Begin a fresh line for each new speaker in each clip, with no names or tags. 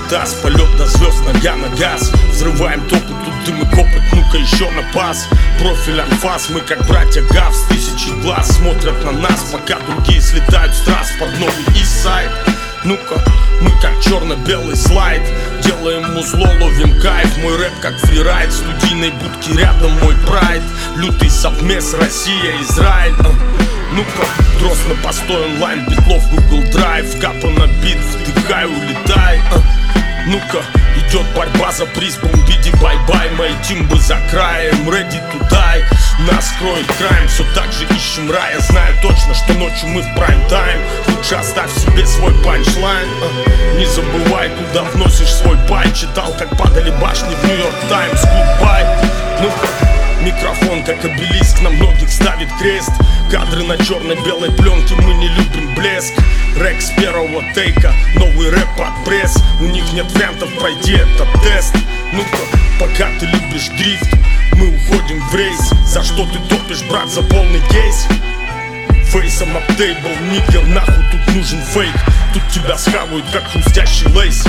таз, полет до звезд, нога на газ. Взрываем топы, тут дым и копоть, ну-ка еще на пас. Профиль анфас, мы как братья Гавс. Тысячи глаз смотрят на нас, пока другие слетают с трасс. Под новый Eastside. Ну-ка, мы как черно-белый слайд. Делаем музло, ловим кайф. Мой рэп как фрирайд. В студийной будке рядом мой прайд. Лютый совмес, Россия, Израиль. Ну-ка, дрос на постой онлайн. Битлов Google Drive. Капа на бит, вдыхай, улетай. Ну-ка, идет борьба за приз. Бомбиди, бай-бай. Мои тимбы за краем, ready to die. Нас кроет крайм, все так же ищем рай. Я знаю точно, что ночью мы в прайм-тайм. Лучше оставь себе свой панчлайн. Не забывай, куда вносишь свой пай. Читал, как падали башни в Нью-Йорк Таймс. Гудбай. Ну-ка, микрофон, как обелиск, на многих ставит крест. Кадры на черно-белой пленке, мы не любим блеск. Рэк с первого тейка, новый рэп под пресс. У них нет вариантов пройти этот тест. Ну-ка, пока ты любишь дрифт, мы уходим в рейс. За что ты топишь, брат, за полный кейс? Фейсом аптейбл, нигер, нахуй тут нужен фейк. Тут тебя схавают, как хрустящий лейс.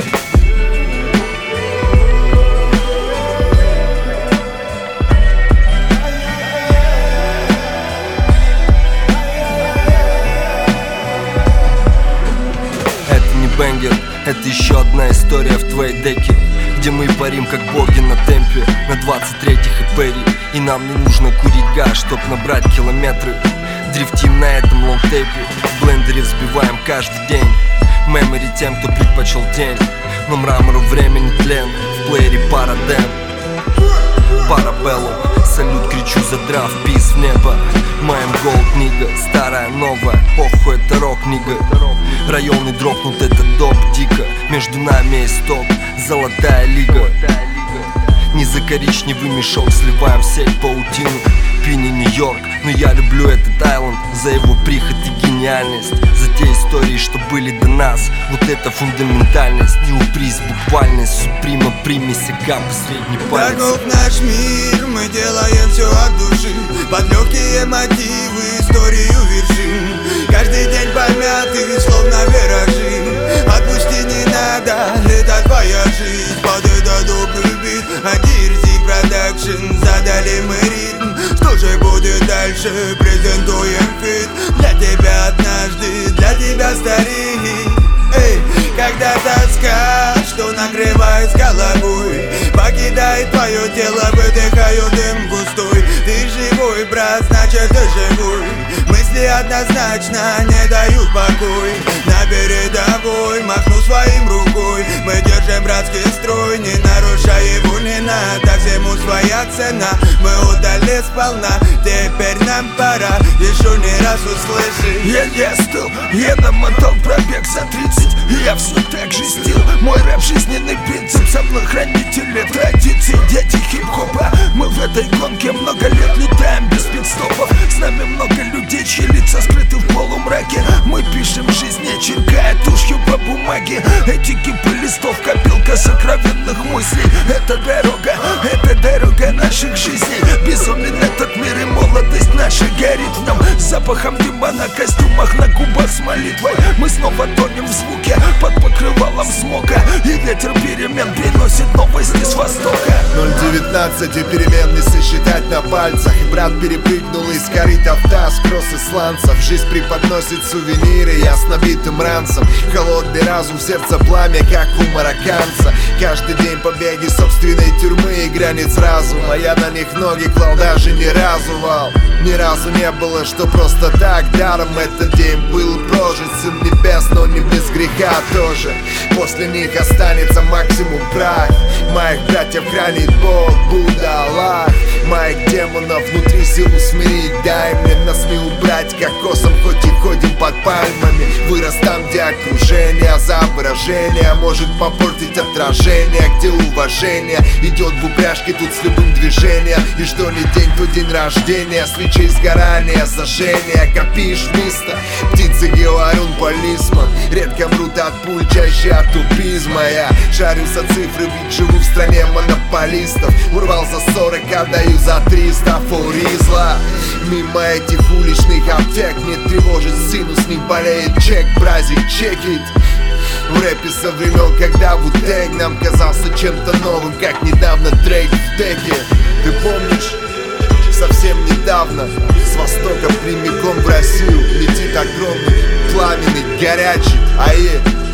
Бенгер, это еще одна история в твоей деке, где мы парим как боги на темпе, на 23-х и Перри. И нам не нужно курить газ, чтоб набрать километры. Дрифтим на этом лонгтейпе, в блендере взбиваем каждый день. Мемори тем, кто предпочел день, но мрамору времени тлен. В плеере парадем, парабеллум. Салют кричу, задрав пис в небо. Моим голд, нига, старая, новая, похуй, это рок, нига. Районы дропнут, это доп, дико. Между нами есть топ, золотая лига. Не за коричневый мешок сливаем в сеть паутину. Пини Нью-Йорк, но я люблю этот айленд за его прихоть и гениальность. За те истории, что были до нас. Вот это фундаментальность, не упрись, буквальность. Суприма, примесь, кап, средний палец.
Таков наш мир, мы делаем все от души. Под легкие мотивы историю вершим. Каждый день помятый, словно виражи. Отпусти, не надо, это твоя жизнь. Под это добрый бит, Адирзи продакшн. Задали мы ритм, что же будет дальше? Презентуем фит. Для тебя однажды, для тебя старик. Эй, когда тоска, что накрывает с головой, покидает твое тело, выдыхаю дым густой. Ты живой, брат, значит ты живой. Мысли однозначно не дают покой. На передовой махну своим рукой. Мы держим братский строй, не нарушая его, не надо. Всему своя цена, мы удали сполна. Теперь нам пора еще не раз услышать.
Я стыл, я намотал пробег за 30. И я все так же стил. Мой рэп жизненный принцип. Со мной хранители традиций, дети хип-хопа. Мы в этой гонке много лет летаем без пидстопов. С нами много людей, чьи лица скрыты в полумраке. Мы пишем жизнь, не черкая тушью по бумаге. Эти кипы листов, копилка сокровенных мыслей. Это дорога наших жизней. Безумен этот мир и молодость наша горит в нам запахом дыма на костюмах, на губах с молитвой. Мы снова тонем в звуке под покрывалом смока. И ветер перемен приносит новости с востока.
0,19 и перемен не сосчитать на пальцах. И брат перепрыгнул из корыта в таз, кросс исландцев. Жизнь преподносит сувениры, я с набитым ранцем. Холодный разум, сердце пламя, как у марокканца. Каждый день побеги собственной тюрьмы и границ разума. Я на них ноги клал, даже ни разу, вал. Ни разу не было, что просто так даром этот день был прожит. Сын небес, но не без греха тоже. После них останется максимум прах. Моих братьев хранит Бог, Будда, Аллах. Моих демонов внутри силу смирить. Дай мне нас не убрать кокосом, хоть и ходим под пальмами. Вырос там, где окружение за выражение может попортить отражение. Где уважение идет в упряжке, тут с любым движением. И что не день, то день рождения. Свечей сгорания, сожжения. Копишь место, птицы говорун, полисман. Редко мрут от пуль, чаще от тупизма. Я шарю за цифры, ведь живу в стране монополистов. Урвал за 40, отдаю за 300. Форизла. Мимо этих уличных аптек не тревожит синус, не болеет чек, бразик чекит. В рэпе со времен, когда Ву-Тэнг нам казался чем-то новым, как недавно Дрейк в теке. Ты помнишь? Совсем недавно с востока прямиком в Россию летит огромный, пламенный, горячий АЕ.